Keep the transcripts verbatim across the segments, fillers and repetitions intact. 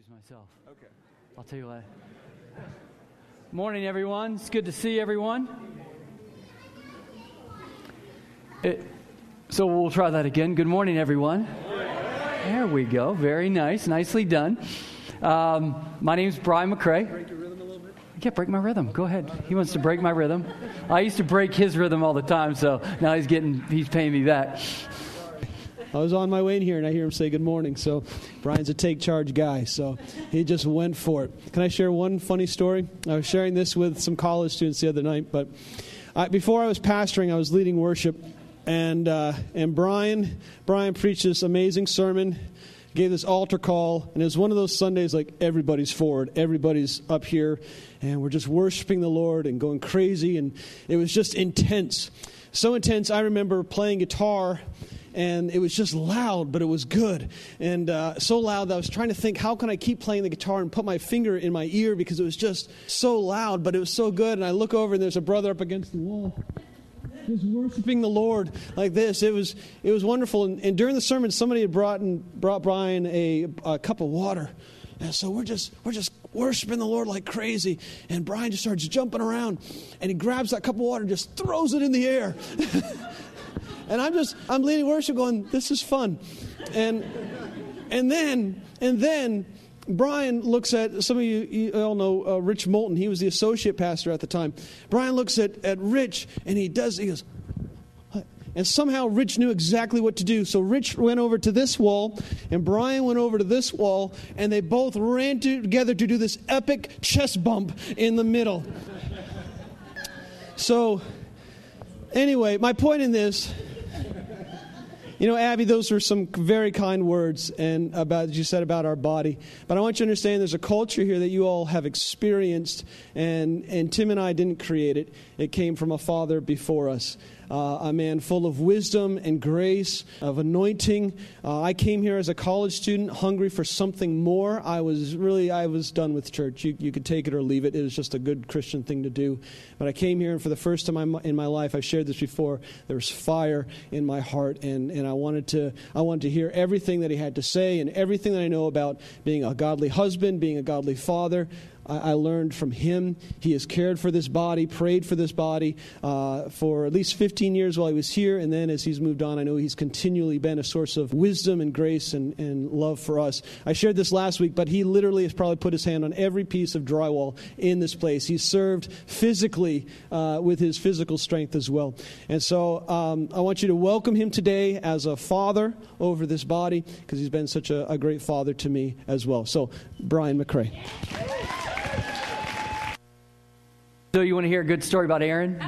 myself. Okay. I'll tell you what. Morning, everyone. It's good to see everyone. It, so we'll try that again. Good morning, everyone. There we go. Very nice. Nicely done. Um, my name's Brian McCray. Break your rhythm a little bit? I can't break my rhythm. Go ahead. He wants to break my rhythm. I used to break his rhythm all the time, so now he's getting, he's paying me back. I was on my way in here, and I hear him say good morning. So Brian's a take-charge guy, so he just went for it. Can I share one funny story? I was sharing this with some college students the other night, but I, before I was pastoring, I was leading worship, and uh, and Brian Brian preached this amazing sermon, gave this altar call, and it was one of those Sundays like everybody's forward, everybody's up here, and we're just worshiping the Lord and going crazy, and it was just intense. So intense, I remember playing guitar, and it was just loud, but it was good. And uh, so loud that I was trying to think, how can I keep playing the guitar and put my finger in my ear, because it was just so loud, but it was so good. And I look over, and there's a brother up against the wall, just worshiping the Lord like this. It was it was wonderful. And, and during the sermon, somebody had brought in, brought Brian a, a cup of water. And so we're just we're just worshiping the Lord like crazy. And Brian just starts jumping around, and he grabs that cup of water and just throws it in the air. And I'm just, I'm leading worship going, this is fun. And and then, and then Brian looks at, some of you, you all know uh, Rich Moulton. He was the associate pastor at the time. Brian looks at, at Rich, and he does, he goes, what? And somehow Rich knew exactly what to do. So Rich went over to this wall, and Brian went over to this wall, and they both ran to, together to do this epic chest bump in the middle. So, anyway, my point in this, you know, Abby, those were some very kind words and about that you said about our body. But I want you to understand there's a culture here that you all have experienced, and, and Tim and I didn't create it. It came from a father before us. Uh, a man full of wisdom and grace, of anointing. Uh, I came here as a college student, hungry for something more. I was really, I was done with church. You, you could take it or leave it. It was just a good Christian thing to do. But I came here, and for the first time in my life, I've shared this before, there was fire in my heart, and, and I wanted to, I wanted to hear everything that he had to say, and everything that I know about being a godly husband, being a godly father. I learned from him. He has cared for this body, prayed for this body uh, for at least fifteen years while he was here. And then as he's moved on, I know he's continually been a source of wisdom and grace and, and love for us. I shared this last week, but he literally has probably put his hand on every piece of drywall in this place. He's served physically uh, with his physical strength as well. And so um, I want you to welcome him today as a father over this body, because he's been such a, a great father to me as well. So, Brian McCray. So you want to hear a good story about Aaron?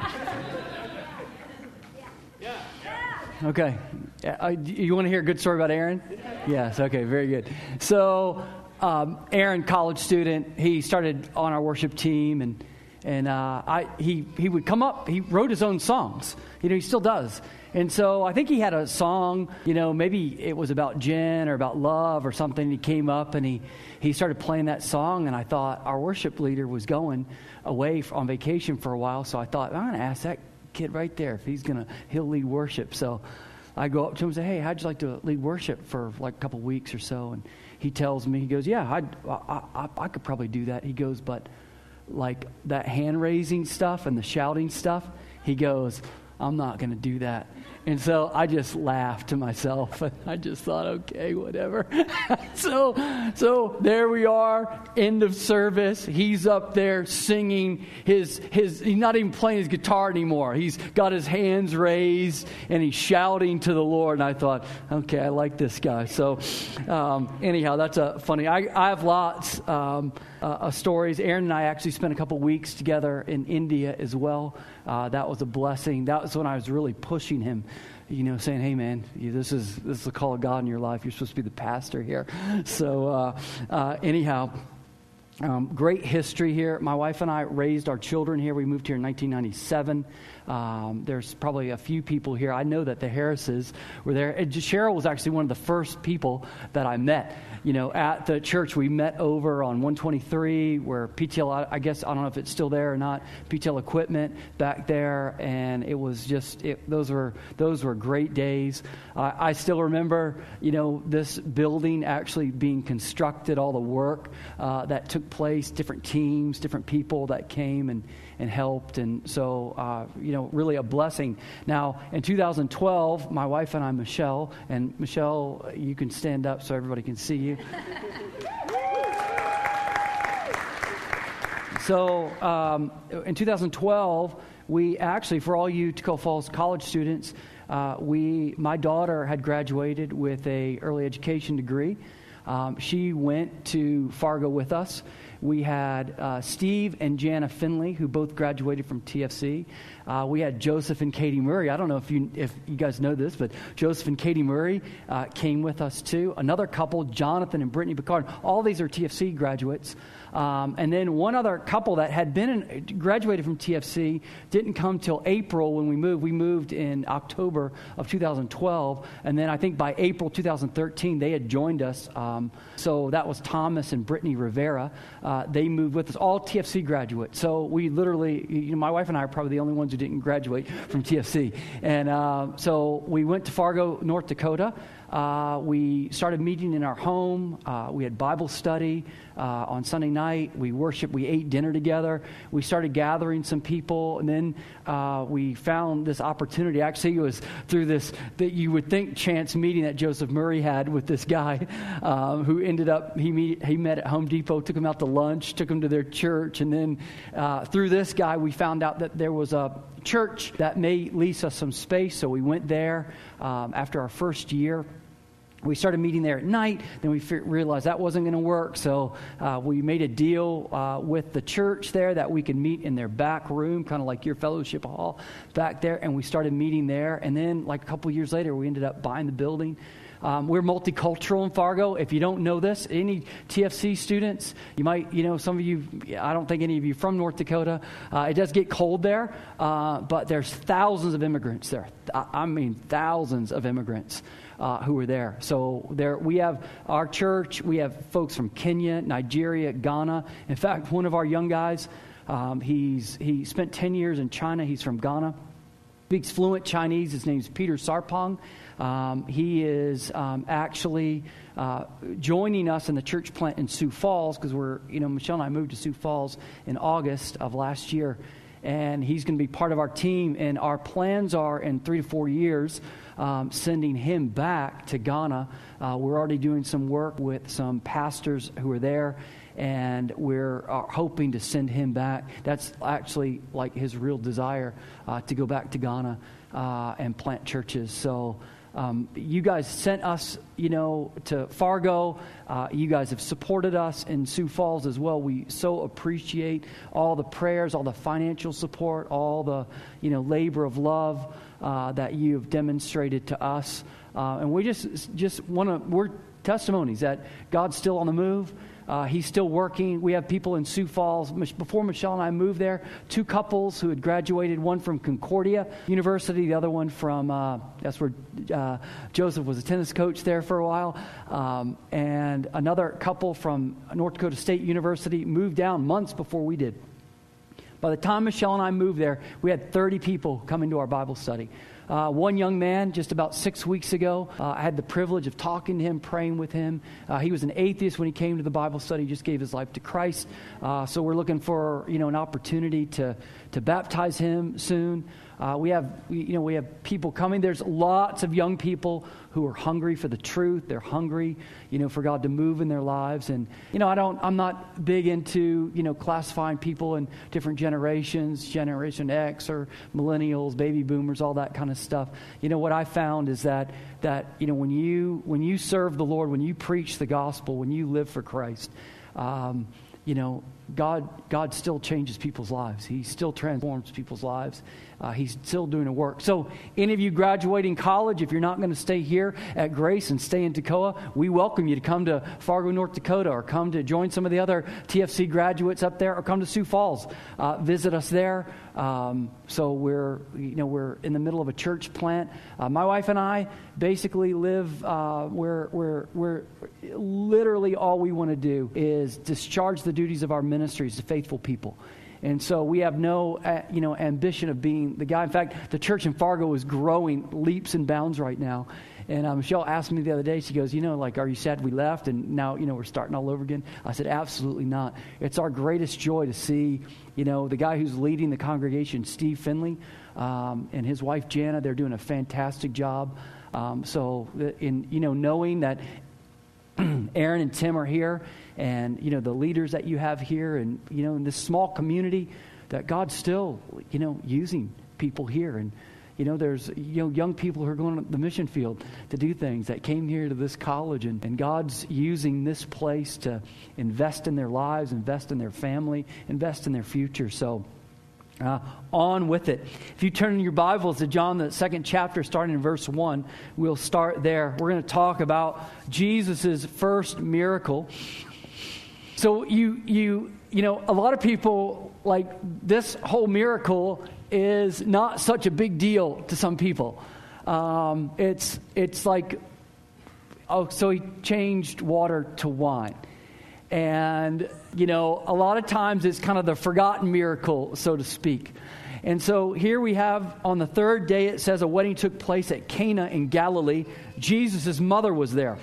Yeah. Okay. Uh, you want to hear a good story about Aaron? Yes. Okay. Very good. So um, Aaron, college student, he started on our worship team, and and uh, I he he would come up. He wrote his own songs. You know, he still does. And so I think he had a song, you know, maybe it was about Jen or about love or something. He came up and he, he started playing that song, and I thought our worship leader was going away on vacation for a while. So I thought, I'm going to ask that kid right there if he's going to, he'll lead worship. So I go up to him and say, hey, how'd you like to lead worship for like a couple weeks or so? And he tells me, he goes, yeah, I'd, I, I, I could probably do that. He goes, but like that hand raising stuff and the shouting stuff, he goes, I'm not going to do that. And so I just laughed to myself. I just thought, okay, whatever. so so there we are, end of service. He's up there singing his, his, he's not even playing his guitar anymore. He's got his hands raised, and he's shouting to the Lord. And I thought, okay, I like this guy. So um, anyhow, that's a funny. I, I have lots um, uh, of stories. Aaron and I actually spent a couple weeks together in India as well. Uh, that was a blessing. That was when I was really pushing him, you know, saying, hey, man, you, this is this is the call of God in your life. You're supposed to be the pastor here. So uh, uh, anyhow, Um, great history here. My wife and I raised our children here. We moved here in nineteen ninety-seven. Um, there's probably a few people here. I know that the Harrises were there. And Cheryl was actually one of the first people that I met. You know, at the church, we met over on one twenty-three where P T L, I guess, I don't know if it's still there or not, P T L equipment back there. And it was just, it, those were those were great days. Uh, I still remember, you know, this building actually being constructed, all the work uh, that took place, different teams, different people that came and, and helped. And so, uh, you know, really a blessing. Now, in two thousand twelve, my wife and I, Michelle, and Michelle, you can stand up so everybody can see you. So, um, in two thousand twelve, we actually, for all you Tacoma Falls College students, uh, we, my daughter had graduated with a early education degree. Um, she went to Fargo with us. We had uh, Steve and Jana Finley, who both graduated from T F C. Uh, we had Joseph and Katie Murray. I don't know if you if you guys know this, but Joseph and Katie Murray uh, came with us too. Another couple, Jonathan and Brittany Picard. All these are T F C graduates. Um, and then one other couple that had been in, graduated from T F C didn't come till April when we moved. We moved in October of two thousand twelve, and then I think by April two thousand thirteen they had joined us. Um, so that was Thomas and Brittany Rivera. Uh, they moved with us, all T F C graduates. So we literally, you know, my wife and I are probably the only ones who didn't graduate from T F C. And uh, so we went to Fargo, North Dakota. Uh, we started meeting in our home. Uh, we had Bible study uh, on Sunday night. We worshiped. We ate dinner together. We started gathering some people, and then uh, we found this opportunity. Actually, it was through this that you would think chance meeting that Joseph Murray had with this guy um, who ended up he meet, he met at Home Depot, took him out to lunch, took him to their church, and then uh, through this guy we found out that there was a church that may lease us some space. So we went there um, after our first year. We started meeting there at night. Then we f- realized that wasn't going to work. So uh, we made a deal uh, with the church there that we could meet in their back room, kind of like your fellowship hall back there. And we started meeting there. And then like a couple years later, we ended up buying the building. Um, we're multicultural in Fargo. If you don't know this, any T F C students, you might, you know, some of you, I don't think any of you from North Dakota. Uh, it does get cold there, uh, but there's thousands of immigrants there. I, I mean, thousands of immigrants. Uh, who were there. So there we have our church, we have folks from Kenya, Nigeria, Ghana. In fact, one of our young guys, um, he's he spent ten years in China. He's from Ghana. Speaks fluent Chinese. His name's Peter Sarpong. Um, he is um, actually uh, joining us in the church plant in Sioux Falls because we're, you know, Michelle and I moved to Sioux Falls in August of last year. And he's going to be part of our team. And our plans are in three to four years um, sending him back to Ghana. Uh, we're already doing some work with some pastors who are there, and we're uh, hoping to send him back. That's actually like his real desire uh, to go back to Ghana uh, and plant churches. So Um, you guys sent us, you know, to Fargo. Uh, you guys have supported us in Sioux Falls as well. We so appreciate all the prayers, all the financial support, all the, you know, labor of love uh, that you have demonstrated to us. Uh, and we just just want to, we're testimonies that God's still on the move. Uh, he's still working. We have people in Sioux Falls. Before Michelle and I moved there, two couples who had graduated, one from Concordia University, the other one from, uh, that's where uh, Joseph was a tennis coach there for a while, um, and another couple from North Dakota State University moved down months before we did. By the time Michelle and I moved there, we had thirty people come into our Bible study. Uh, one young man, just about six weeks ago, uh, I had the privilege of talking to him, praying with him. Uh, he was an atheist when he came to the Bible study, just gave his life to Christ. Uh, so we're looking for, you know, an opportunity to to baptize him soon. Uh, we have, you know, we have people coming. There's lots of young people who are hungry for the truth. They're hungry, you know, for God to move in their lives. And, you know, I don't, I'm not big into, you know, classifying people in different generations, Generation X or millennials, baby boomers, all that kind of stuff. You know, what I found is that, that, you know, when you, when you serve the Lord, when you preach the gospel, when you live for Christ, um, you know, God God still changes people's lives. He still transforms people's lives. Uh, he's still doing a work. So any of you graduating college, if you're not going to stay here at Grace and stay in Toccoa, we welcome you to come to Fargo, North Dakota, or come to join some of the other T F C graduates up there, or come to Sioux Falls. Uh, visit us there. Um, so we're, you know, we're in the middle of a church plant. Uh, my wife and I basically live uh, where we're, we're literally all we want to do is discharge the duties of our ministries to faithful people. And so we have no, uh, you know, ambition of being the guy. In fact, the church in Fargo is growing leaps and bounds right now. And uh, Michelle asked me the other day, she goes, you know, like, are you sad we left and now, you know, we're starting all over again? I said, absolutely not. It's our greatest joy to see, you know, the guy who's leading the congregation, Steve Finley, um, and his wife, Jana. They're doing a fantastic job. Um, so, in you know, knowing that Aaron and Tim are here, and, you know, the leaders that you have here, and, you know, in this small community, that God's still, you know, using people here. And, you know, there's, you know, young people who are going to the mission field to do things that came here to this college, and, and God's using this place to invest in their lives, invest in their family, invest in their future. So, Uh, on with it. If you turn in your Bibles to John, the second chapter, starting in verse one, we'll start there. We're going to talk about Jesus' first miracle. So you, you, you know, a lot of people, like, this whole miracle is not such a big deal to some people. Um, it's, it's like, oh, so he changed water to wine. And, you know, a lot of times it's kind of the forgotten miracle, so to speak. And so here we have, on the third day, it says a wedding took place at Cana in Galilee. Jesus' mother was there.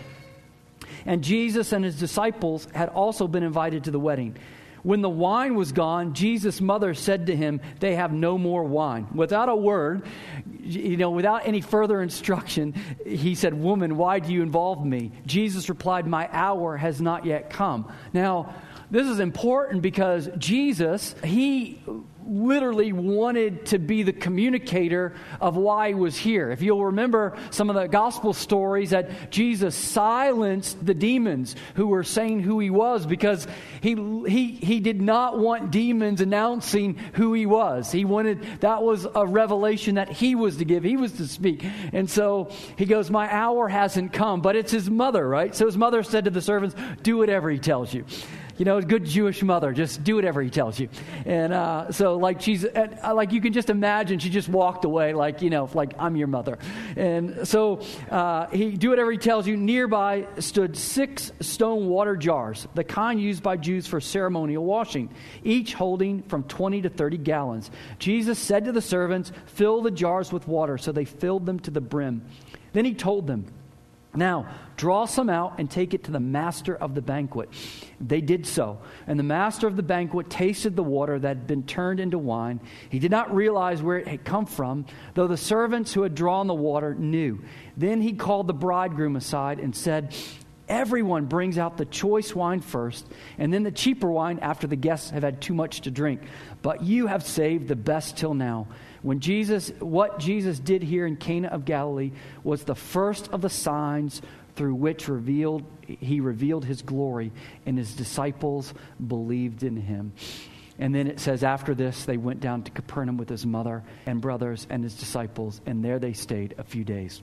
And Jesus and his disciples had also been invited to the wedding. When the wine was gone, Jesus' mother said to him, they have no more wine. Without a word, you know, without any further instruction, he said, woman, why do you involve me? Jesus replied, my hour has not yet come. Now, this is important because Jesus, he literally wanted to be the communicator of why he was here. If you'll remember some of the gospel stories, that Jesus silenced the demons who were saying who he was, because he he he did not want demons announcing who he was. He wanted, that was a revelation that he was to give. He was to speak. And so he goes, my hour hasn't come. But it's his mother, right? So his mother said to the servants, do whatever he tells you. You know, a good Jewish mother, just do whatever he tells you. And uh, so, like, she's, uh, like, you can just imagine she just walked away, like, you know, like, I'm your mother. And so, uh, he, do whatever he tells you. Nearby stood six stone water jars, the kind used by Jews for ceremonial washing, each holding from twenty to thirty gallons. Jesus said to the servants, fill the jars with water. So they filled them to the brim. Then he told them, now, draw some out and take it to the master of the banquet. They did so. And the master of the banquet tasted the water that had been turned into wine. He did not realize where it had come from, though the servants who had drawn the water knew. Then he called the bridegroom aside and said, everyone brings out the choice wine first, and then the cheaper wine after the guests have had too much to drink. But you have saved the best till now. When Jesus, what Jesus did here in Cana of Galilee was the first of the signs through which revealed he revealed his glory, and his disciples believed in him. And then it says, after this, they went down to Capernaum with his mother and brothers and his disciples, and there they stayed a few days.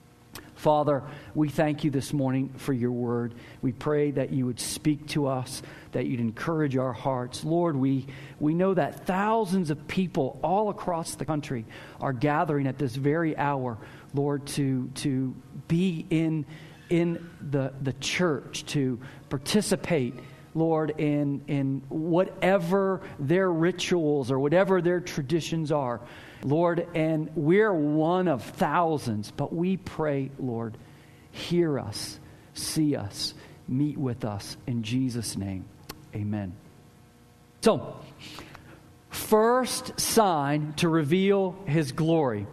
Father, we thank you this morning for your word. We pray that you would speak to us, that you'd encourage our hearts. Lord, we, we know that thousands of people all across the country are gathering at this very hour, Lord, to, to be in, in the, the church, to participate, Lord, in, in whatever their rituals or whatever their traditions are. Lord, and we're one of thousands, but we pray, Lord, hear us, see us, meet with us. In Jesus' name, amen. So, first sign to reveal his glory.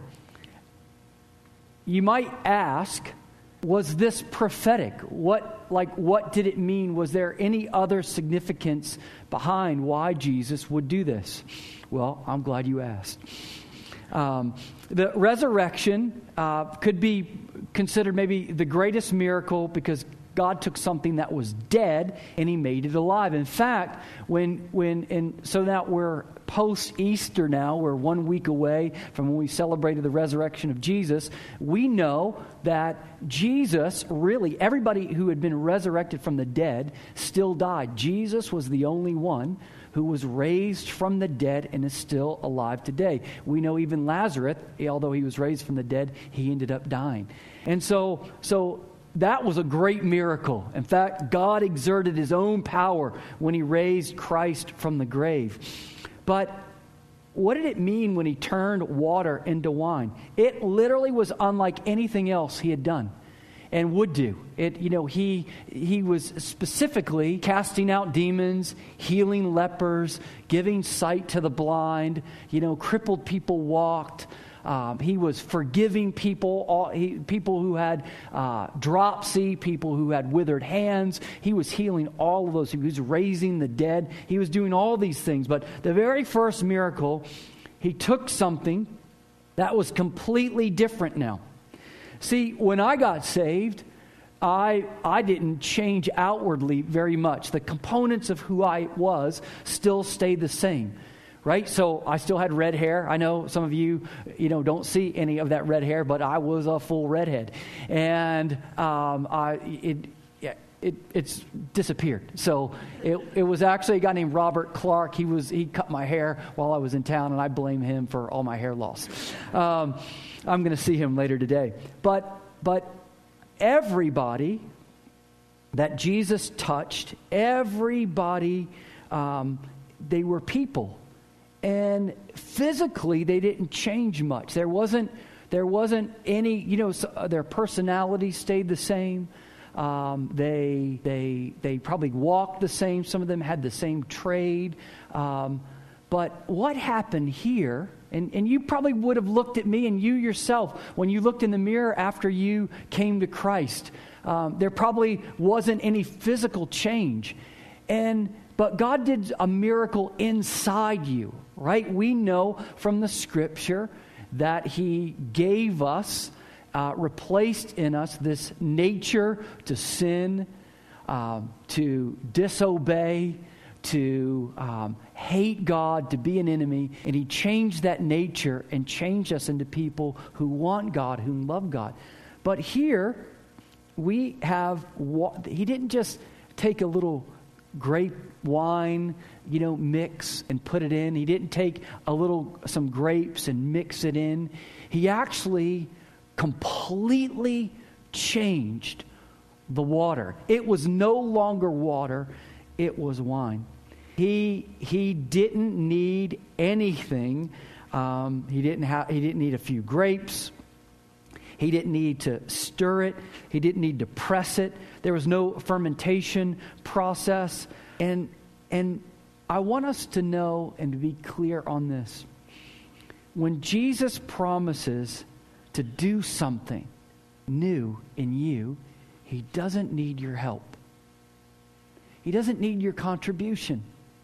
You might ask, was this prophetic? What, like, what did it mean? Was there any other significance behind why Jesus would do this? Well, I'm glad you asked. Um, the resurrection uh, could be considered maybe the greatest miracle because God took something that was dead and he made it alive. In fact, when, when, and so now we're post-Easter now, we're one week away from when we celebrated the resurrection of Jesus. We know that Jesus, really, everybody who had been resurrected from the dead still died. Jesus was the only one who was raised from the dead and is still alive today. We know even Lazarus, although he was raised from the dead, he ended up dying. And so, so that was a great miracle. In fact, God exerted his own power when he raised Christ from the grave. But what did it mean when he turned water into wine? It literally was unlike anything else he had done and would do. It, you know, he he was specifically casting out demons, healing lepers, giving sight to the blind. You know, crippled people walked. Um, he was forgiving people, all, he, people who had uh, dropsy, people who had withered hands. He was healing all of those. He was raising the dead. He was doing all these things. But the very first miracle, he took something that was completely different now. See, when I got saved, I I didn't change outwardly very much. The components of who I was still stayed the same. Right? So I still had red hair. I know some of you, you know, don't see any of that red hair, but I was a full redhead. And um, I, it, yeah, it, it's disappeared. So it, it was actually a guy named Robert Clark. He was he cut my hair while I was in town, and I blame him for all my hair loss. Um, I'm going to see him later today. But but everybody that Jesus touched, everybody, um, they were people. And physically, they didn't change much. There wasn't, there wasn't any, you know, so, uh, their personality stayed the same. Um, they, they, they probably walked the same. Some of them had the same trade. Um, but what happened here, and, and you probably would have looked at me and you yourself, when you looked in the mirror after you came to Christ, um, there probably wasn't any physical change. And But God did a miracle inside you, right? We know from the Scripture that He gave us, uh, replaced in us this nature to sin, um, to disobey, to um, hate God, to be an enemy. And He changed that nature and changed us into people who want God, who love God. But here, we have, He didn't just take a little grape wine, you know, mix and put it in. He didn't take a little, some grapes and mix it in. He actually completely changed the water. It was no longer water, it was wine. He he didn't need anything. Um, he didn't have. He didn't need a few grapes. He didn't need to stir it. He didn't need to press it. There was no fermentation process. And and I want us to know and to be clear on this. When Jesus promises to do something new in you, He doesn't need your help. He doesn't need your contribution.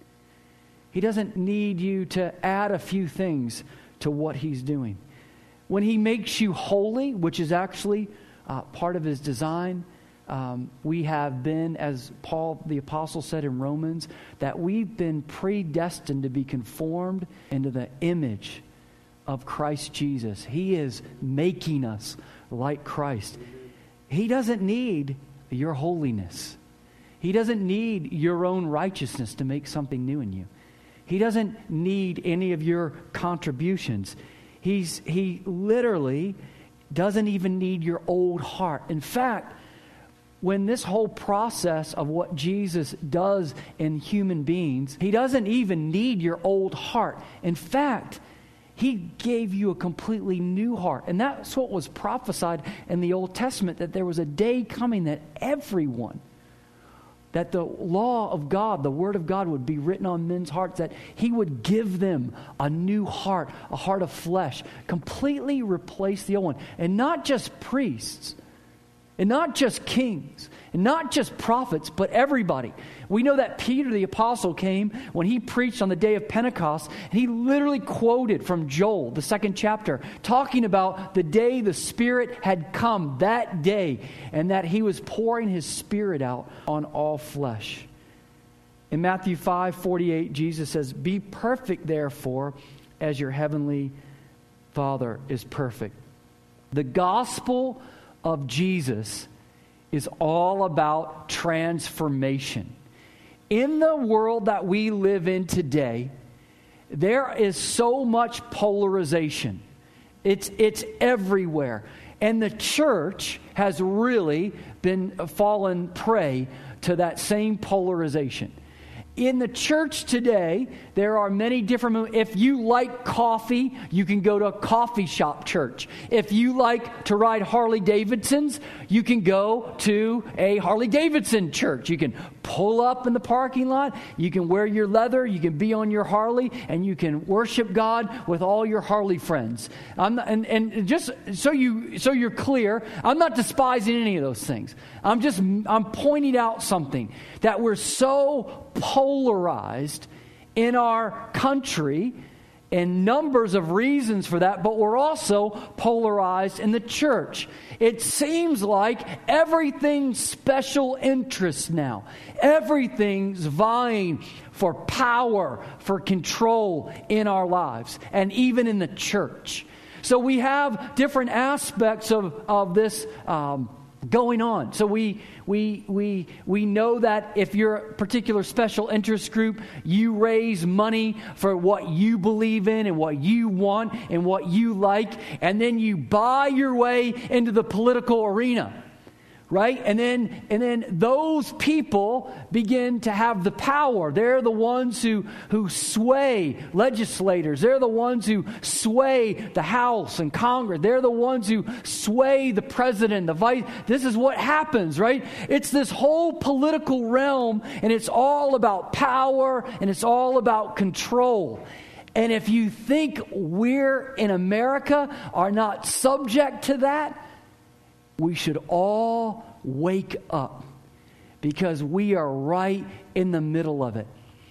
He doesn't need you to add a few things to what He's doing. When He makes you holy, which is actually uh, part of His design, um, we have been, as Paul the Apostle said in Romans, that we've been predestined to be conformed into the image of Christ Jesus. He is making us like Christ. He doesn't need your holiness. He doesn't need your own righteousness to make something new in you. He doesn't need any of your contributions. He's He literally doesn't even need your old heart. In fact, when this whole process of what Jesus does in human beings, He doesn't even need your old heart. In fact, He gave you a completely new heart. And that's what was prophesied in the Old Testament, that there was a day coming that everyone, that the law of God, the Word of God would be written on men's hearts, that He would give them a new heart, a heart of flesh, completely replace the old one. And not just priests. And not just kings, and not just prophets, but everybody. We know that Peter the apostle came when he preached on the day of Pentecost, and he literally quoted from Joel, the second chapter, talking about the day the Spirit had come, that day, and that he was pouring his Spirit out on all flesh. In Matthew five forty-eight, Jesus says, "Be perfect, therefore, as your heavenly Father is perfect." The gospel of Jesus is all about transformation. In the world that we live in today, there is so much polarization. It's, it's everywhere. And the church has really been fallen prey to that same polarization. In the church today, there are many different... If you like coffee, you can go to a coffee shop church. If you like to ride Harley Davidsons, you can go to a Harley Davidson church. You can pull up in the parking lot. You can wear your leather. You can be on your Harley, and you can worship God with all your Harley friends. I'm not, and, and just so you so you're clear, I'm not despising any of those things. I'm just I'm pointing out something that we're so polarized in our country, and numbers of reasons for that, but we're also polarized in the church. It seems like everything's special interest now. Everything's vying for power, for control in our lives, and even in the church. So we have different aspects of, of this um, going on. So we we we we know that if you're a particular special interest group, you raise money for what you believe in and what you want and what you like, and then you buy your way into the political arena. Right? And then and then those people begin to have the power. They're the ones who, who sway legislators. They're the ones who sway the House and Congress. They're the ones who sway the president, the vice. This is what happens, right? It's this whole political realm, and it's all about power, and it's all about control. And if you think we're in America are not subject to that, we should all wake up, because we are right in the middle of it.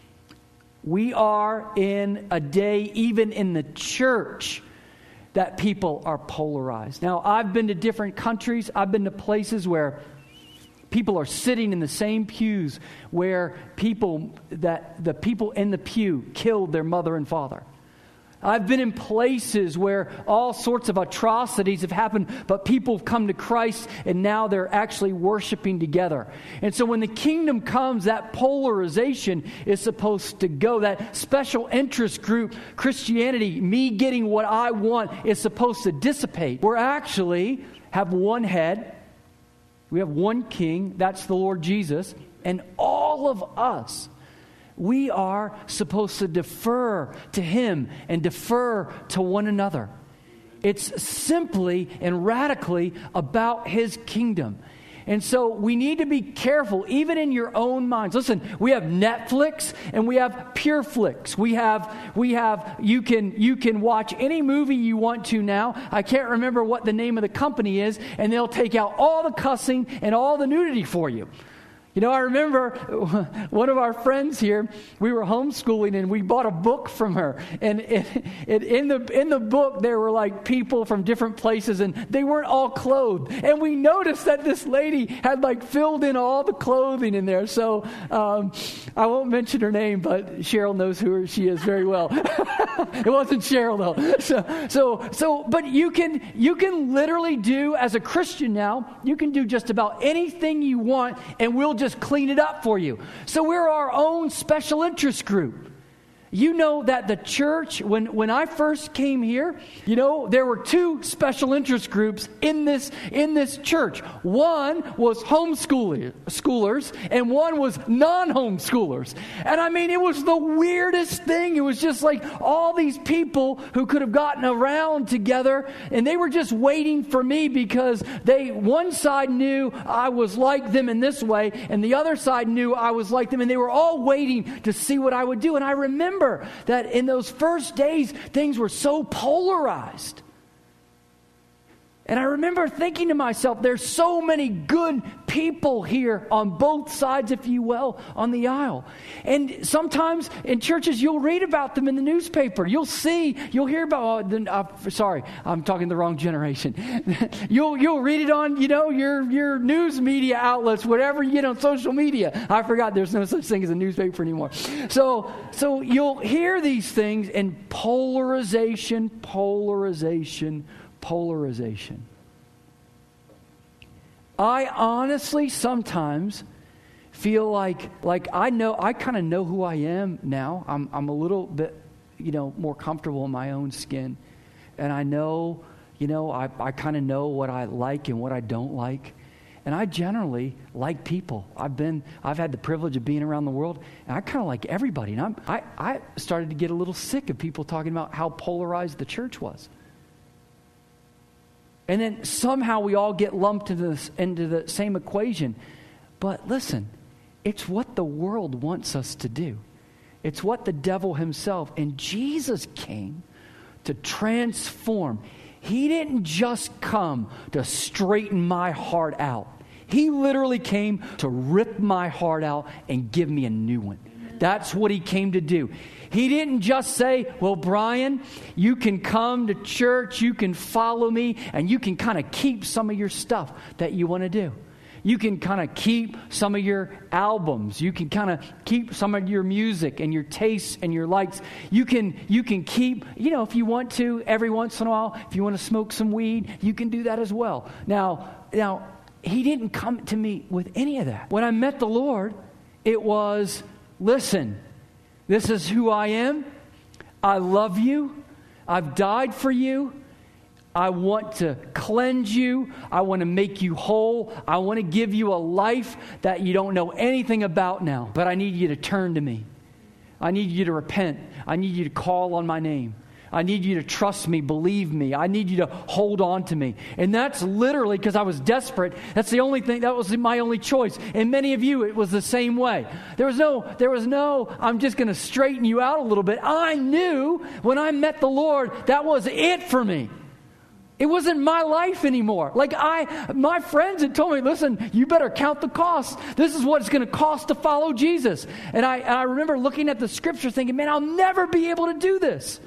We are in a day, even in the church, that people are polarized. Now, I've been to different countries. I've been to places where people are sitting in the same pews where people, that the people in the pew killed their mother and father. I've been in places where all sorts of atrocities have happened, but people have come to Christ, and now they're actually worshiping together. And so when the kingdom comes, that polarization is supposed to go. That special interest group, Christianity, me getting what I want, is supposed to dissipate. We're actually have one head. We have one king. That's the Lord Jesus. And all of us, we are supposed to defer to Him and defer to one another. It's simply and radically about His kingdom. And so we need to be careful, even in your own minds. Listen, we have Netflix and we have PureFlix. We have, we have, you can, you can watch any movie you want to now. I can't remember what the name of the company is, and they'll take out all the cussing and all the nudity for you. You know, I remember one of our friends here, we were homeschooling, and we bought a book from her. And it, it, in the in the book, there were like people from different places, and they weren't all clothed. And we noticed that this lady had like filled in all the clothing in there. So um, I won't mention her name, but Cheryl knows who she is very well. It wasn't Cheryl though. So, so, so, but you can you can literally do, as a Christian now, you can do just about anything you want, and we'll just clean it up for you. So we're our own special interest group. You know that the church, when, when I first came here, you know, there were two special interest groups in this in this church. One was homeschoolers, schoolers, and one was non-homeschoolers. And I mean, it was the weirdest thing. It was just like all these people who could have gotten around together, and they were just waiting for me, because they, one side knew I was like them in this way, and the other side knew I was like them, and they were all waiting to see what I would do. And I remember that in those first days, things were so polarized. And I remember thinking to myself, there's so many good people here on both sides, if you will, on the aisle. And sometimes in churches, you'll read about them in the newspaper. You'll see, you'll hear about, oh, the, uh, sorry, I'm talking the wrong generation. you'll you'll read it on, you know, your, your news media outlets, whatever, you know, social media. I forgot there's no such thing as a newspaper anymore. So, so you'll hear these things, and polarization, polarization, polarization. I honestly sometimes feel like like I know I kind of know who I am now. I'm I'm a little bit, you know, more comfortable in my own skin, and I know, you know, I I kind of know what I like and what I don't like, and I generally like people. I've been I've had the privilege of being around the world, and I kind of like everybody. And I'm, I I started to get a little sick of people talking about how polarized the church was. And then somehow we all get lumped into, this, into the same equation. But listen, it's what the world wants us to do. It's what the devil himself, and Jesus came to transform. He didn't just come to straighten my heart out. He literally came to rip my heart out and give me a new one. That's what he came to do. He didn't just say, well, Brian, you can come to church, you can follow me, and you can kind of keep some of your stuff that you want to do. You can kind of keep some of your albums. You can kind of keep some of your music and your tastes and your likes. You can you can keep, you know, if you want to, every once in a while, if you want to smoke some weed, you can do that as well. Now, now, he didn't come to me with any of that. When I met the Lord, it was, listen, this is who I am. I love you. I've died for you. I want to cleanse you. I want to make you whole. I want to give you a life that you don't know anything about now. But I need you to turn to me. I need you to repent. I need you to call on my name. I need you to trust me, believe me. I need you to hold on to me. And that's literally because I was desperate. That's the only thing, that was my only choice. And many of you, it was the same way. There was no, there was no, I'm just going to straighten you out a little bit. I knew when I met the Lord, that was it for me. It wasn't my life anymore. Like I, my friends had told me, listen, you better count the cost. This is what it's going to cost to follow Jesus. And I, and I remember looking at the scripture thinking, man, I'll never be able to do this.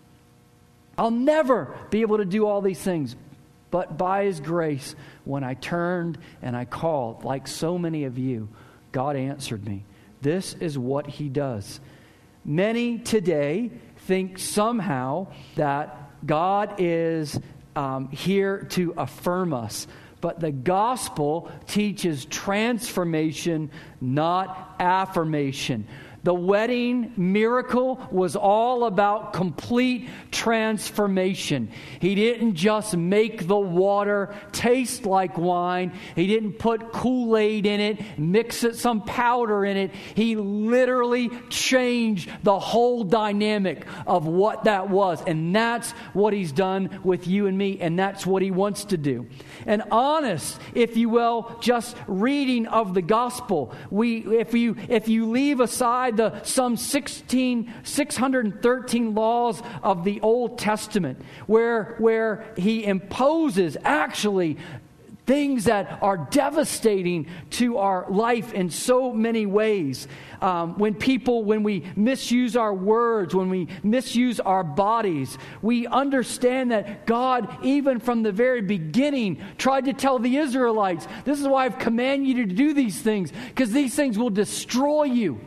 I'll never be able to do all these things. But by His grace, when I turned and I called, like so many of you, God answered me. This is what He does. Many today think somehow that God is um, here to affirm us. But the gospel teaches transformation, not affirmation. The wedding miracle was all about complete transformation. He didn't just make the water taste like wine. He didn't put Kool-Aid in it, mix it, some powder in it. He literally changed the whole dynamic of what that was. And that's what He's done with you and me. And that's what He wants to do. And honest, if you will, just reading of the gospel, we if you if you leave aside the some sixteen, six hundred thirteen laws of the Old Testament, where where He imposes actually things that are devastating to our life in so many ways. Um, when people, when we misuse our words, when we misuse our bodies, we understand that God, even from the very beginning, tried to tell the Israelites, this is why I've commanded you to do these things, because these things will destroy you.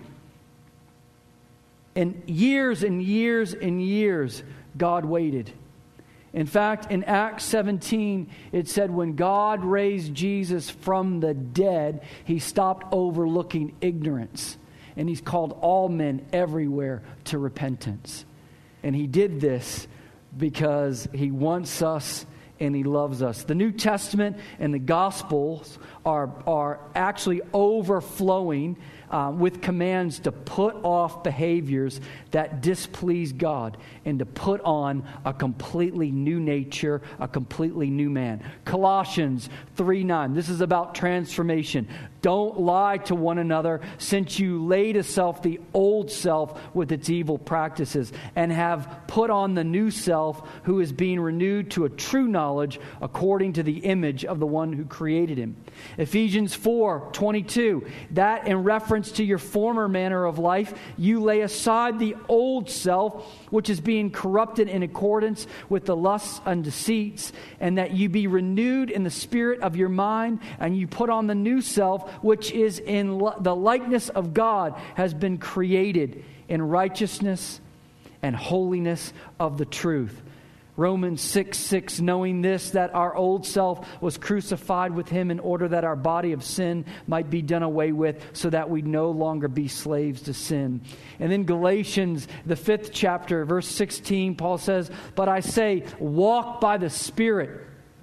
And years and years and years, God waited. In fact, in Acts seventeen, it said when God raised Jesus from the dead, He stopped overlooking ignorance. And He's called all men everywhere to repentance. And He did this because He wants us and He loves us. The New Testament and the Gospels are, are actually overflowing uh, with commands to put off behaviors that displease God and to put on a completely new nature, a completely new man. Colossians three nine. This is about transformation. Don't lie to one another, since you laid aside the old self with its evil practices and have put on the new self, who is being renewed to a true knowledge according to the image of the one who created him. Ephesians four twenty-two. That in reference to your former manner of life, you lay aside the old self, which is being corrupted in accordance with the lusts and deceits, and that you be renewed in the spirit of your mind, and you put on the new self, which is in li- the likeness of God, has been created in righteousness and holiness of the truth. Romans six six, knowing this, that our old self was crucified with him in order that our body of sin might be done away with, so that we no longer be slaves to sin. And then Galatians, the fifth chapter, verse sixteen, Paul says, but I say, walk by the Spirit,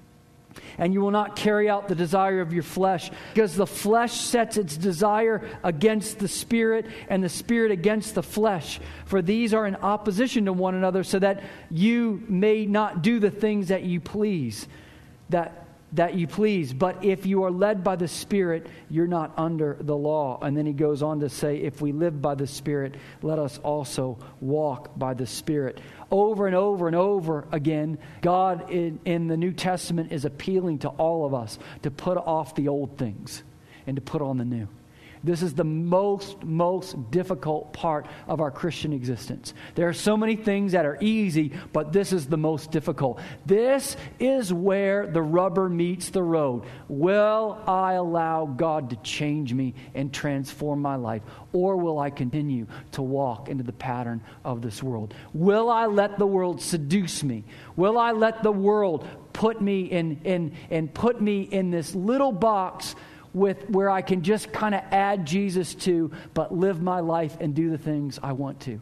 and you will not carry out the desire of your flesh, because the flesh sets its desire against the Spirit, and the Spirit against the flesh. For these are in opposition to one another, so that you may not do the things that you please, that that you please. But if you are led by the Spirit, you're not under the law. And then he goes on to say, if we live by the Spirit, let us also walk by the Spirit. Over and over and over again, God in, in the New Testament is appealing to all of us to put off the old things and to put on the new. This is the most, most difficult part of our Christian existence. There are so many things that are easy, but this is the most difficult. This is where the rubber meets the road. Will I allow God to change me and transform my life? Or will I continue to walk into the pattern of this world? Will I let the world seduce me? Will I let the world put me in, in, and put me in this little box with where I can just kind of add Jesus to, but live my life and do the things I want to?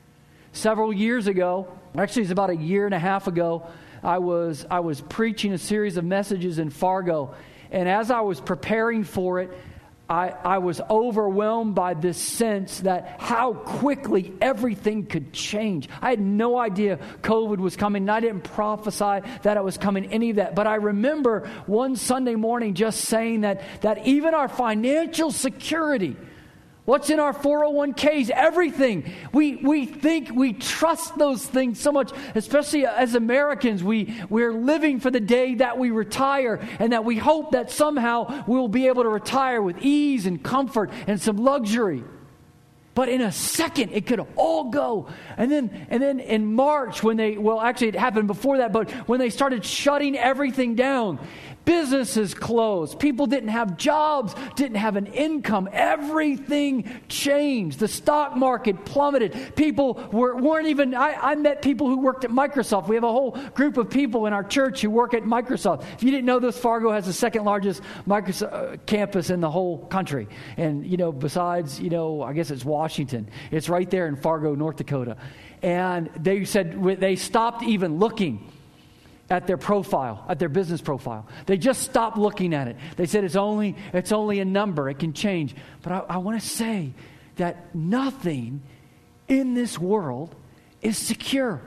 Several years ago, actually it's about a year and a half ago, I was I was preaching a series of messages in Fargo, and as I was preparing for it, I, I was overwhelmed by this sense that how quickly everything could change. I had no idea COVID was coming, and I didn't prophesy that it was coming, any of that. But I remember one Sunday morning just saying that, that even our financial security, what's in our four oh one k's, everything. We we think, we trust those things so much, especially as Americans. We, we're living for the day that we retire, and that we hope that somehow we'll be able to retire with ease and comfort and some luxury. But in a second, it could all go. And then and then in March, when they, well, actually it happened before that, but when they started shutting everything down, businesses closed. People didn't have jobs, didn't have an income. Everything changed. The stock market plummeted. People were, weren't even, I, I met people who worked at Microsoft. We have a whole group of people in our church who work at Microsoft. If you didn't know this, Fargo has the second largest Microsoft uh, campus in the whole country. And, you know, besides, you know, I guess it's Washington. It's right there in Fargo, North Dakota. And they said they stopped even looking at their profile, at their business profile. They just stopped looking at it. They said it's only it's only a number. It can change. But I, I want to say that nothing in this world is secure.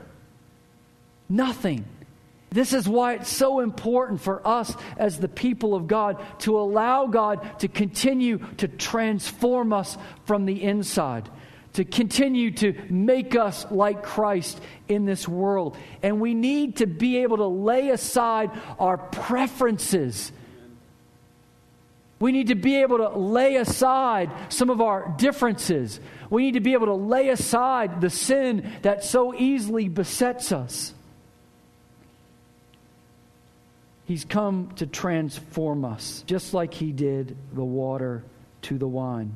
Nothing. This is why it's so important for us as the people of God to allow God to continue to transform us from the inside, to continue to make us like Christ in this world. And we need to be able to lay aside our preferences. We need to be able to lay aside some of our differences. We need to be able to lay aside the sin that so easily besets us. He's come to transform us, just like He did the water to the wine.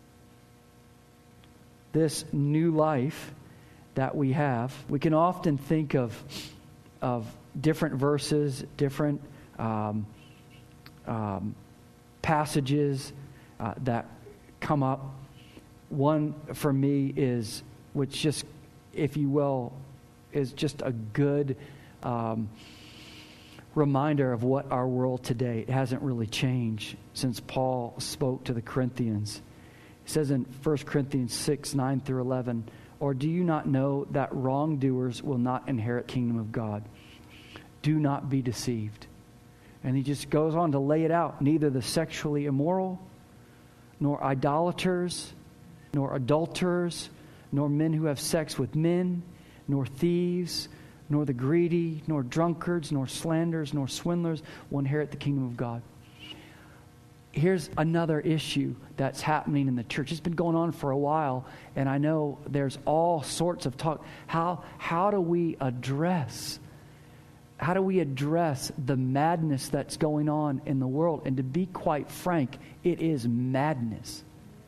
This new life that we have, we can often think of of different verses, different um, um, passages uh, that come up. One for me is, which just, if you will, is just a good um, reminder of what our world today, it hasn't really changed since Paul spoke to the Corinthians. It says in First Corinthians six, nine through eleven, or do you not know that wrongdoers will not inherit the kingdom of God? Do not be deceived. And he just goes on to lay it out. Neither the sexually immoral, nor idolaters, nor adulterers, nor men who have sex with men, nor thieves, nor the greedy, nor drunkards, nor slanderers, nor swindlers will inherit the kingdom of God. Here's another issue that's happening in the church. It's been going on for a while, and I know there's all sorts of talk. How, how do we address, how do we address the madness that's going on in the world? And to be quite frank, it is madness.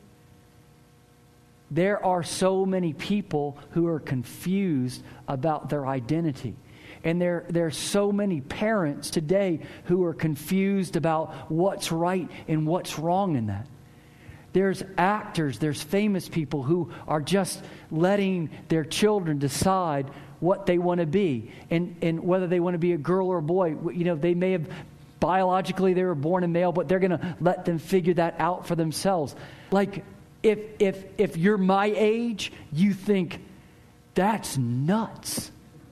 There are so many people who are confused about their identity. And there, there are so many parents today who are confused about what's right and what's wrong in that. There's actors, there's famous people who are just letting their children decide what they want to be. And, and whether they want to be a girl or a boy, you know, they may have biologically they were born a male, but they're going to let them figure that out for themselves. Like, if if if you're my age, you think, that's nuts.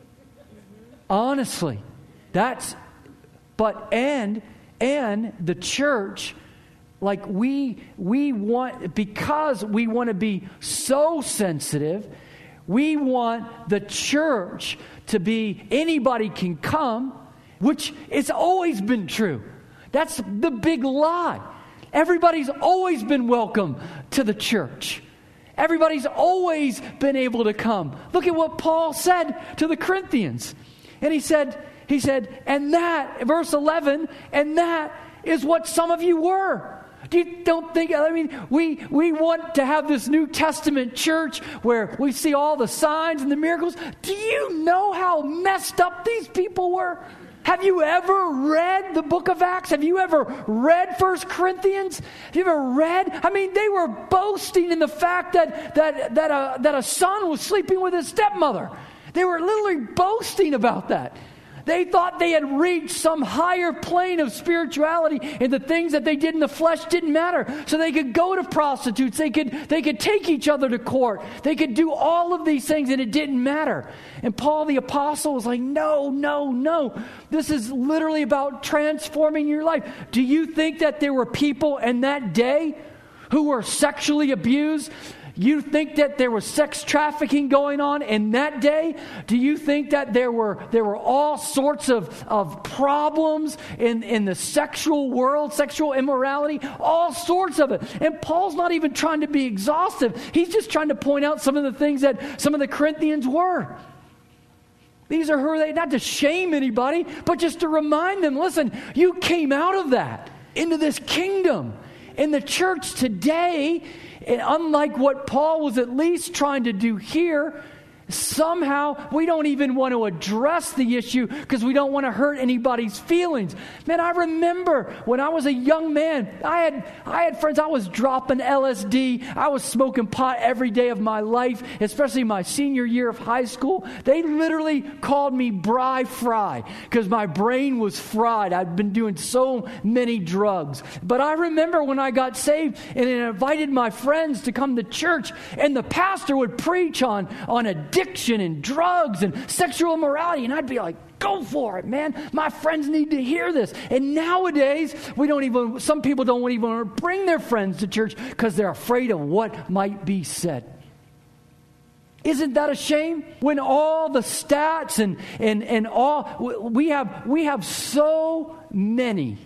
Honestly, that's, but, and, and the church, like we, we want, because we want to be so sensitive, we want the church to be, anybody can come, which it's always been true. That's the big lie. Everybody's always been welcome to the church. Everybody's always been able to come. Look at what Paul said to the Corinthians. And he said, he said, and that, verse eleven, and that is what some of you were. Do you don't think, I mean, we, we want to have this New Testament church where we see all the signs and the miracles. Do you know how messed up these people were? Have you ever read the book of Acts? Have you ever read First Corinthians? Have you ever read? I mean, they were boasting in the fact that that that a, that a son was sleeping with his stepmother. They were literally boasting about that. They thought they had reached some higher plane of spirituality, and the things that they did in the flesh didn't matter. So they could go to prostitutes. They could, they could take each other to court. They could do all of these things, and it didn't matter. And Paul the Apostle was like, no, no, no. This is literally about transforming your life. Do you think that there were people in that day who were sexually abused? You think that there was sex trafficking going on in that day? Do you think that there were there were all sorts of, of problems in, in the sexual world, sexual immorality, all sorts of it? And Paul's not even trying to be exhaustive. He's just trying to point out some of the things that some of the Corinthians were. These are who they, not to shame anybody, but just to remind them, listen, you came out of that into this kingdom. In the church today, and unlike what Paul was at least trying to do here, somehow we don't even want to address the issue because we don't want to hurt anybody's feelings. Man, I remember when I was a young man, I had I had friends, I was dropping L S D, I was smoking pot every day of my life, especially my senior year of high school. They literally called me Bry Fry because my brain was fried. I'd been doing so many drugs. But I remember when I got saved and invited my friends to come to church, and the pastor would preach on, on a addiction and drugs and sexual immorality, and I'd be like, go for it, man. My friends need to hear this. And nowadays, we don't even, some people don't even want to bring their friends to church because they're afraid of what might be said. Isn't that a shame? When all the stats and and and all we have we have so many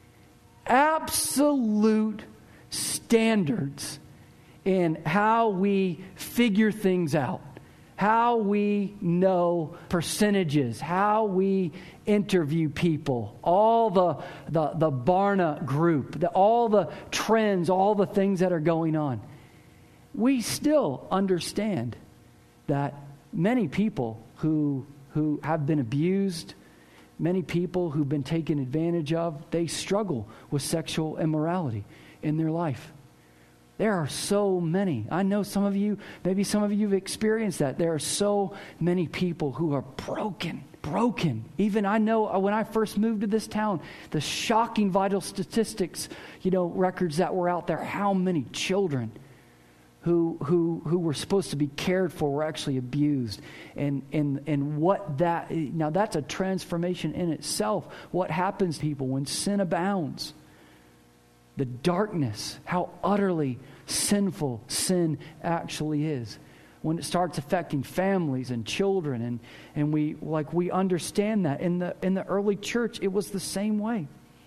absolute standards in how we figure things out. How we know percentages, how we interview people, all the the, the Barna group, the, all the trends, all the things that are going on. We still understand that many people who who have been abused, many people who've been taken advantage of, they struggle with sexual immorality in their life. There are so many. I know some of you, maybe some of you have experienced that. There are so many people who are broken, broken. Even I know when I first moved to this town, the shocking vital statistics, you know, records that were out there, how many children who who who were supposed to be cared for were actually abused. And and and what that, now that's a transformation in itself. What happens to people when sin abounds? The darkness, how utterly sinful sin actually is. When it starts affecting families and children, and, and we like we understand that. In the in the early church, it was the same way.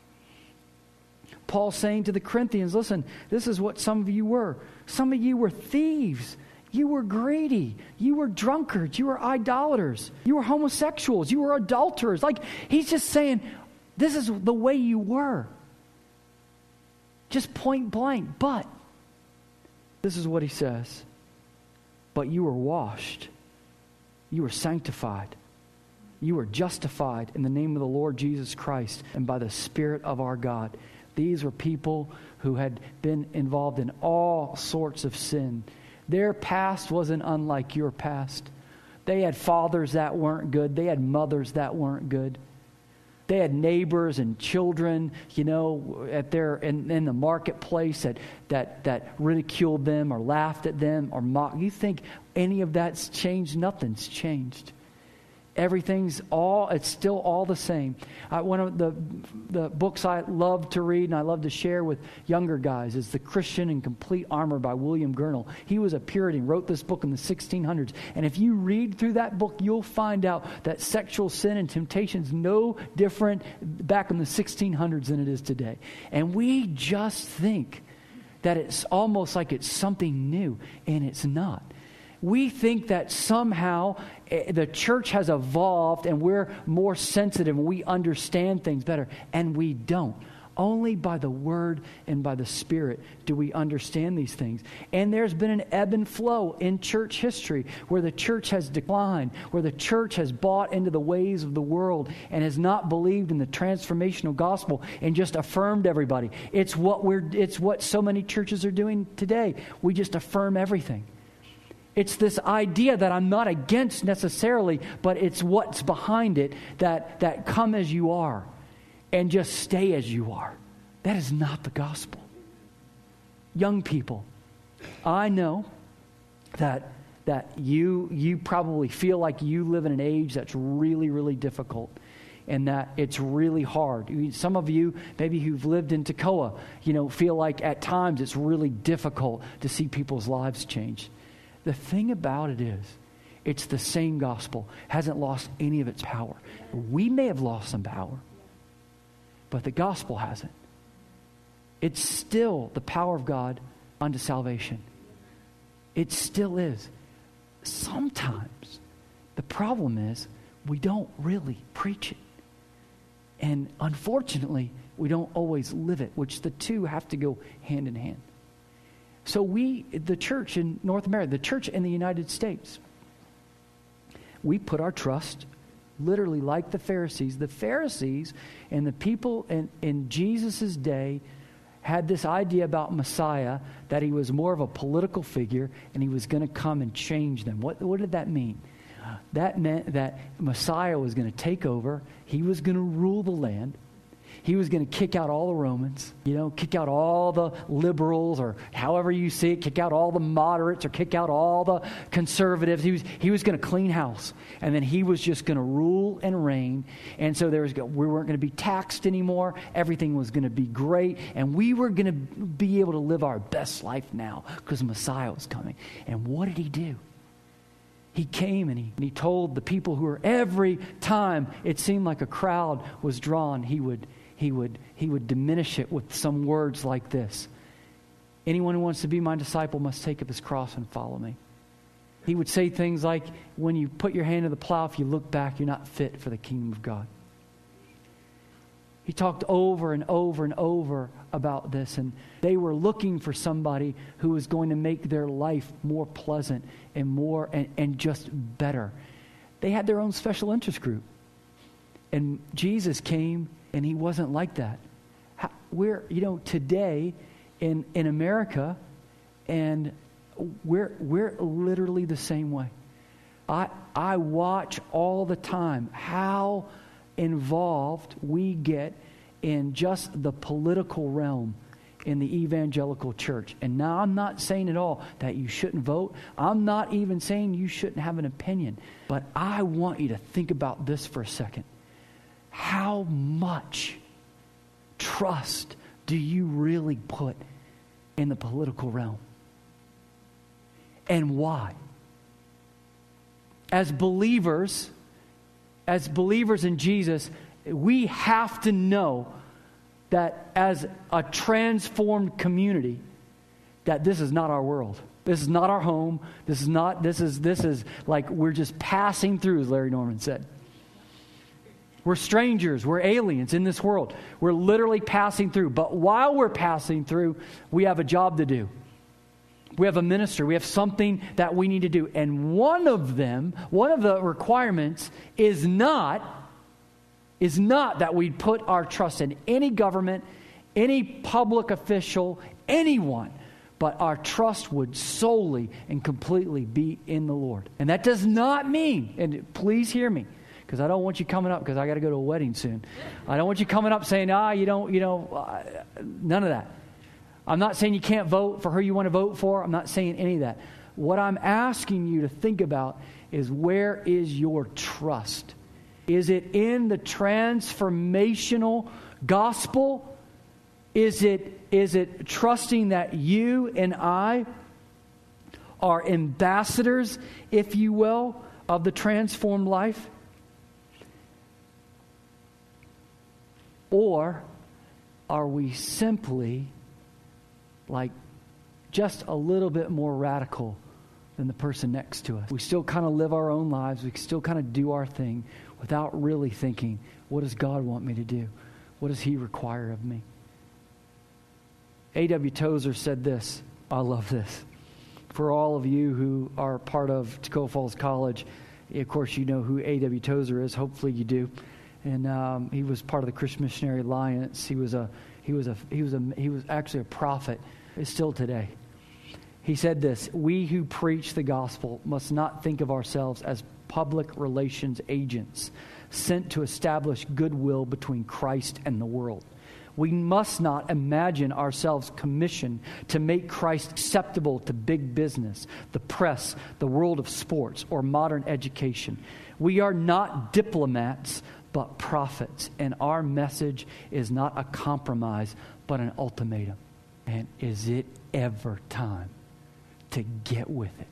Paul saying to the Corinthians, listen, this is what some of you were. Some of you were thieves. You were greedy. You were drunkards. You were idolaters. You were homosexuals. You were adulterers. Like, he's just saying, this is the way you were. Just point blank. But, this is what he says. But you were washed. You were sanctified. You were justified in the name of the Lord Jesus Christ and by the Spirit of our God. These were people who had been involved in all sorts of sin. Their past wasn't unlike your past. They had fathers that weren't good. They had mothers that weren't good. They had neighbors and children, you know, at their in, in the marketplace that, that that ridiculed them or laughed at them or mocked. You think any of that's changed? Nothing's changed. Everything's all, it's still all the same. I, one of the the books I love to read and I love to share with younger guys is The Christian in Complete Armor by William Gurnall. He was a Puritan, wrote this book in the sixteen hundreds. And if you read through that book, you'll find out that sexual sin and temptation is no different back in the sixteen hundreds than it is today. And we just think that it's almost like it's something new, and it's not. We think that somehow the church has evolved and we're more sensitive and we understand things better. And we don't. Only by the Word and by the Spirit do we understand these things. And there's been an ebb and flow in church history where the church has declined, where the church has bought into the ways of the world and has not believed in the transformational gospel and just affirmed everybody. It's what we're, it's what so many churches are doing today. We just affirm everything. It's this idea that I'm not against necessarily, but it's what's behind it, that, that come as you are and just stay as you are. That is not the gospel. Young people, I know that that you you probably feel like you live in an age that's really, really difficult and that it's really hard. Some of you, maybe who've lived in Toccoa, you know, feel like at times it's really difficult to see people's lives change. The thing about it is, it's the same gospel. Hasn't lost any of its power. We may have lost some power, but the gospel hasn't. It's still the power of God unto salvation. It still is. Sometimes the problem is we don't really preach it. And unfortunately, we don't always live it, which the two have to go hand in hand. So we, the church in North America, the church in the United States, we put our trust, literally like the Pharisees. The Pharisees and the people in, in Jesus' day had this idea about Messiah, that he was more of a political figure and he was going to come and change them. What, what did that mean? That meant that Messiah was going to take over. He was going to rule the land. He was going to kick out all the Romans, you know, kick out all the liberals, or however you see it, kick out all the moderates, or kick out all the conservatives. He was he was going to clean house, and then he was just going to rule and reign. And so there was we weren't going to be taxed anymore. Everything was going to be great, and we were going to be able to live our best life now because Messiah was coming. And what did he do? He came and he, and he told the people who were, every time it seemed like a crowd was drawn, he would He would he would diminish it with some words like this. Anyone who wants to be my disciple must take up his cross and follow me. He would say things like, when you put your hand to the plow, if you look back, you're not fit for the kingdom of God. He talked over and over and over about this, and they were looking for somebody who was going to make their life more pleasant and more and, and just better. They had their own special interest group. And Jesus came, and he wasn't like that. How, we're, you know, today in in America, and we're we're literally the same way. I I watch all the time how involved we get in just the political realm. in the evangelical church. And now I'm not saying at all that you shouldn't vote. I'm not even saying you shouldn't have an opinion. But I want you to think about this for a second. How much trust do you really put in the political realm? And why? As believers, as believers in Jesus, we have to know that as a transformed community, that this is not our world. This is not our home. This is not, this is, this is like we're just passing through, as Larry Norman said. We're strangers. We're aliens in this world. We're literally passing through. But while we're passing through, we have a job to do. We have a ministry. We have something that we need to do. And one of them, one of the requirements is not, is not that we put our trust in any government, any public official, anyone, but our trust would solely and completely be in the Lord. And that does not mean, and please hear me, because I don't want you coming up, because I got to go to a wedding soon. I don't want you coming up saying, ah, you don't, you know, uh, none of that. I'm not saying you can't vote for who you want to vote for. I'm not saying any of that. What I'm asking you to think about is, where is your trust? Is it in the transformational gospel? Is it, is it trusting that you and I are ambassadors, if you will, of the transformed life? Or are we simply like just a little bit more radical than the person next to us? We still kind of live our own lives. We still kind of do our thing without really thinking, what does God want me to do? What does He require of me? A W Tozer said this. I love this. For all of you who are part of Tacoma Falls College, of course you know who A W Tozer is. Hopefully you do. And um, he was part of the Christian Missionary Alliance. He was a he was a he was a he was actually a prophet. Is still today. He said this: we who preach the gospel must not think of ourselves as public relations agents sent to establish goodwill between Christ and the world. We must not imagine ourselves commissioned to make Christ acceptable to big business, the press, the world of sports, or modern education. We are not diplomats, but prophets, and our message is not a compromise, but an ultimatum. And is it ever time to get with it?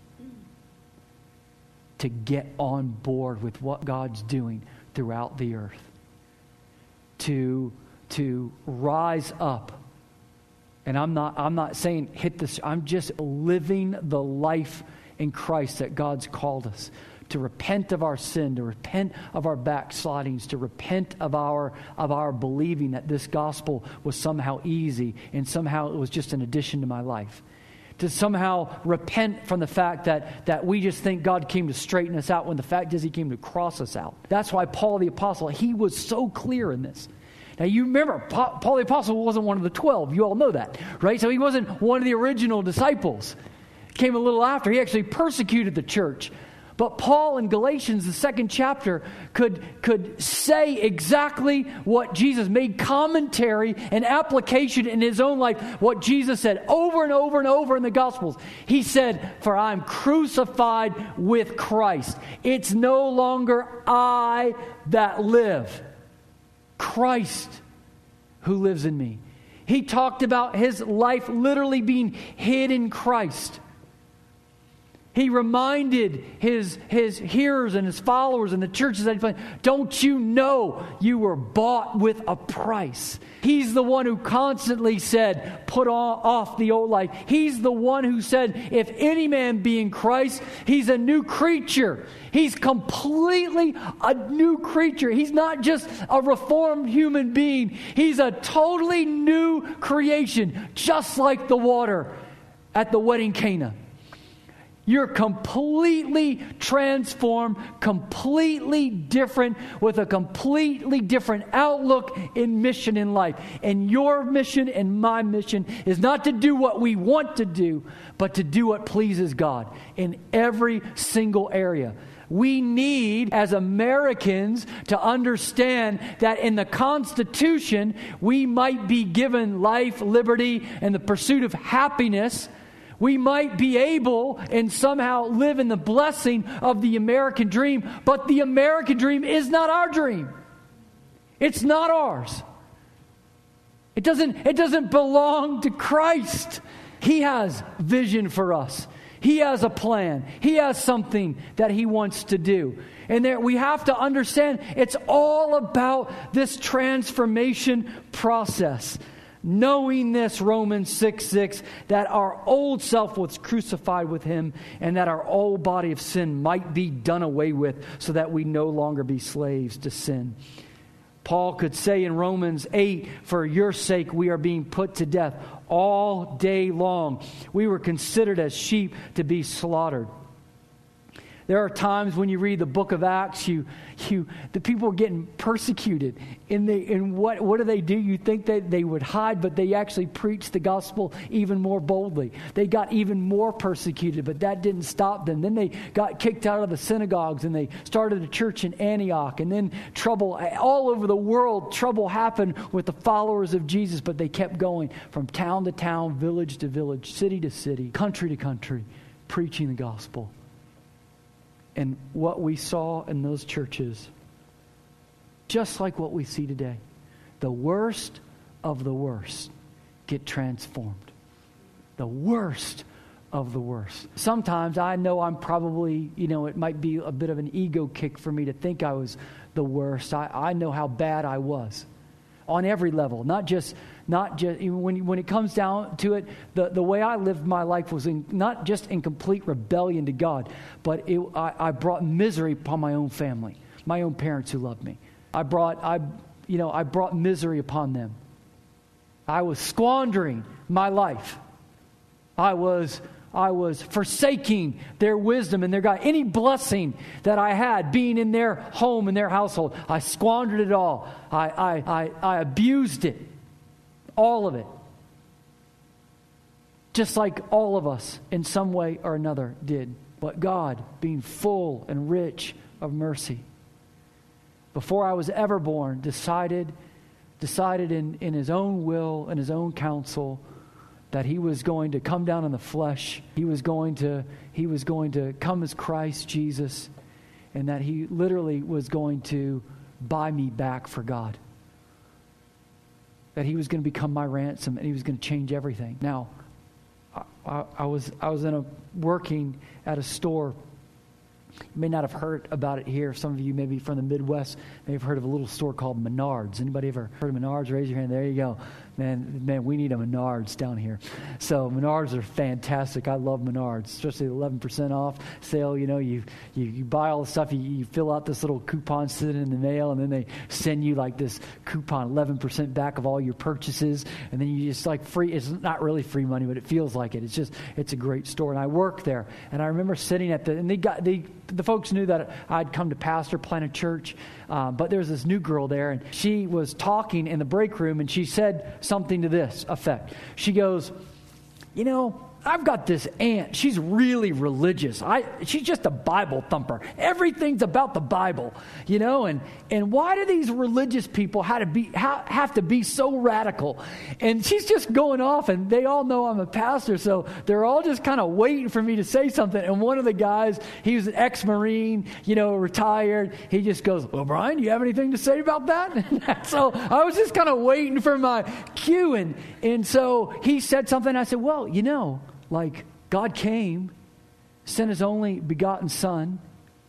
To get on board with what God's doing throughout the earth? To, to rise up. And I'm not, I'm not saying hit this, I'm just living the life in Christ that God's called us. To repent of our sin, to repent of our backslidings, to repent of our of our believing that this gospel was somehow easy and somehow it was just an addition to my life. To somehow repent from the fact that, that we just think God came to straighten us out when the fact is He came to cross us out. That's why Paul the Apostle, he was so clear in this. Now you remember, Paul the Apostle wasn't one of the twelve. You all know that, right? So he wasn't one of the original disciples. Came a little after. He actually persecuted the church. But Paul in Galatians, the second chapter, could, could say exactly what Jesus made commentary and application in his own life, what Jesus said over and over and over in the Gospels. He said, for I'm crucified with Christ. It's no longer I that live. Christ who lives in me. He talked about his life literally being hid in Christ. He reminded his, his hearers and his followers and the churches that he planted, don't you know you were bought with a price? He's the one who constantly said, put off the old life. He's the one who said, if any man be in Christ, he's a new creature. He's completely a new creature. He's not just a reformed human being. He's a totally new creation, just like the water at the wedding Cana. You're completely transformed, completely different, with a completely different outlook in mission in life. And your mission and my mission is not to do what we want to do, but to do what pleases God in every single area. We need, as Americans, to understand that in the Constitution, we might be given life, liberty, and the pursuit of happiness. We might be able and somehow live in the blessing of the American dream, but the American dream is not our dream. It's not ours. It doesn't, it doesn't belong to Christ. He has vision for us. He has a plan. He has something that He wants to do. And there, we have to understand it's all about this transformation process. Knowing this, Romans six six, that our old self was crucified with Him and that our old body of sin might be done away with so that we no longer be slaves to sin. Paul could say in Romans eight, for your sake we are being put to death all day long. We were considered as sheep to be slaughtered. There are times when you read the book of Acts, you, you, the people are getting persecuted. And, they, and what, what do they do? You think that they would hide, but they actually preached the gospel even more boldly. They got even more persecuted, but that didn't stop them. Then they got kicked out of the synagogues, and they started a church in Antioch. And then trouble, all over the world, trouble happened with the followers of Jesus, but they kept going from town to town, village to village, city to city, country to country, preaching the gospel. And what we saw in those churches, just like what we see today, the worst of the worst get transformed. The worst of the worst. Sometimes I know I'm probably, you know, it might be a bit of an ego kick for me to think I was the worst. I, I know how bad I was on every level, not just Not just when when it comes down to it, the, the way I lived my life was in, not just in complete rebellion to God, but it, I, I brought misery upon my own family, my own parents who loved me. I brought I you know I brought misery upon them. I was squandering my life. I was I was forsaking their wisdom and their God. Any blessing that I had being in their home, in their household, I squandered it all. I I I, I abused it. All of it. Just like all of us in some way or another did. But God, being full and rich of mercy, before I was ever born, decided decided in, in His own will and His own counsel that He was going to come down in the flesh. He was going to He was going to come as Christ Jesus, and that He literally was going to buy me back for God. That He was going to become my ransom and He was going to change everything. Now, I, I, I was I was in a working at a store. You may not have heard about it here. Some of you maybe from the Midwest may have heard of a little store called Menards. Anybody ever heard of Menards? Raise your hand. There you go. Man, man, we need a Menards down here. So Menards are fantastic. I love Menards, especially eleven percent off sale. You know, you, you, you buy all the stuff, you, you fill out this little coupon sitting in the mail, and then they send you like this coupon, eleven percent back of all your purchases, and then you just like free. It's not really free money, but it feels like it. It's just, it's a great store. And I worked there, and I remember sitting at the, and they got, they, the folks knew that I'd come to pastor, plant a church, uh, but there was this new girl there, and she was talking in the break room, and she said something to this effect. She goes, you know, I've got this aunt. She's really religious. I, she's just a Bible thumper. Everything's about the Bible, you know. And and why do these religious people have to be ha, have to be so radical? And she's just going off, and they all know I'm a pastor, so they're all just kind of waiting for me to say something. And one of the guys, he was an ex-Marine, you know, retired. He just goes, "Well, Brian, do you have anything to say about that?" So I was just kind of waiting for my cue, and and so he said something. I said, "Well, you know." Like, God came, sent His only begotten Son.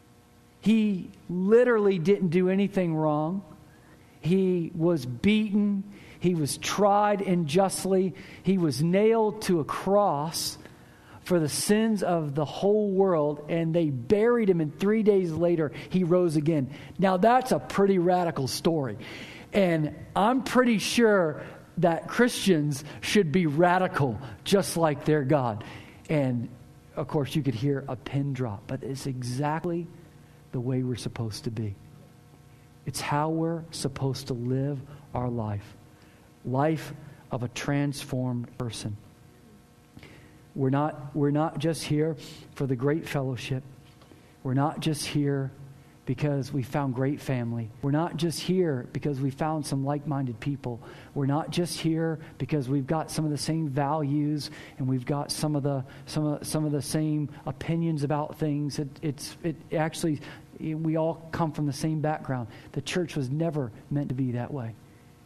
He literally didn't do anything wrong. He was beaten. He was tried unjustly. He was nailed to a cross for the sins of the whole world, and they buried Him, and three days later, He rose again. Now, that's a pretty radical story. And I'm pretty sure that Christians should be radical just like their God. And of course, you could hear a pin drop, but it's exactly the way we're supposed to be. It's how we're supposed to live our life. Life of a transformed person. We're not, we're not just here for the great fellowship. We're not just here because we found great family. We're not just here because we found some like-minded people. We're not just here because we've got some of the same values and we've got some of the some of some of the same opinions about things. It, it's it actually we all come from the same background. The church was never meant to be that way.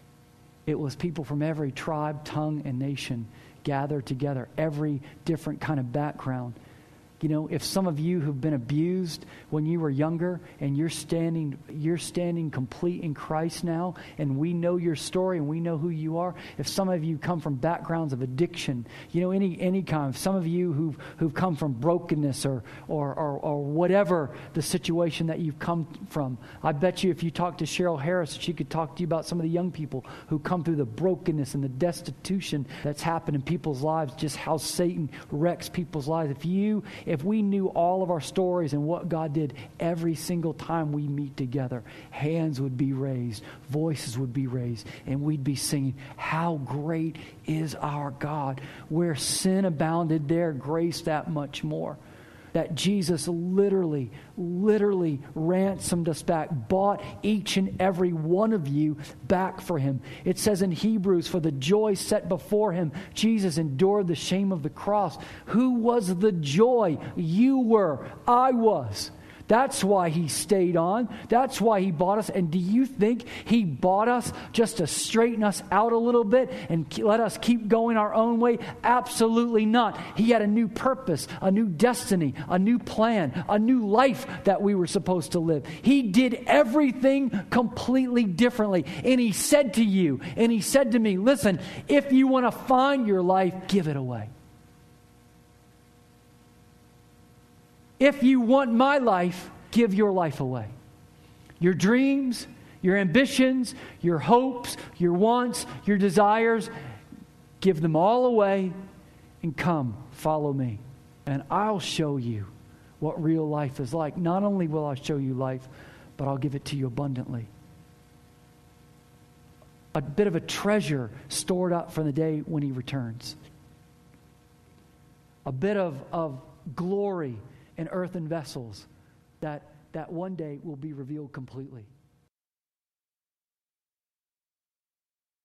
It was people from every tribe, tongue, and nation gathered together, every different kind of background. You know, if some of you who've been abused when you were younger and you're standing you're standing complete in Christ now, and we know your story and we know who you are. If some of you come from backgrounds of addiction, you know, any any kind of, some of you who've who've come from brokenness or or, or or whatever the situation that you've come from. I bet you if you talk to Cheryl Harris, she could talk to you about some of the young people who come through the brokenness and the destitution that's happened in people's lives, just how Satan wrecks people's lives. If you If we knew all of our stories and what God did every single time we meet together, hands would be raised, voices would be raised, and we'd be singing, "How great is our God." Where sin abounded, there grace that much more. That Jesus literally, literally ransomed us back, bought each and every one of you back for him. It says in Hebrews, for the joy set before him, Jesus endured the shame of the cross. Who was the joy? You were. I was. That's why he stayed on. That's why he bought us. And do you think he bought us just to straighten us out a little bit and let us keep going our own way? Absolutely not. He had a new purpose, a new destiny, a new plan, a new life that we were supposed to live. He did everything completely differently. And he said to you, and he said to me, listen, if you want to find your life, give it away. If you want my life, give your life away. Your dreams, your ambitions, your hopes, your wants, your desires, give them all away and come, follow me. And I'll show you what real life is like. Not only will I show you life, but I'll give it to you abundantly. A bit of a treasure stored up for the day when he returns. A bit of, of glory in earthen vessels that, that one day will be revealed completely.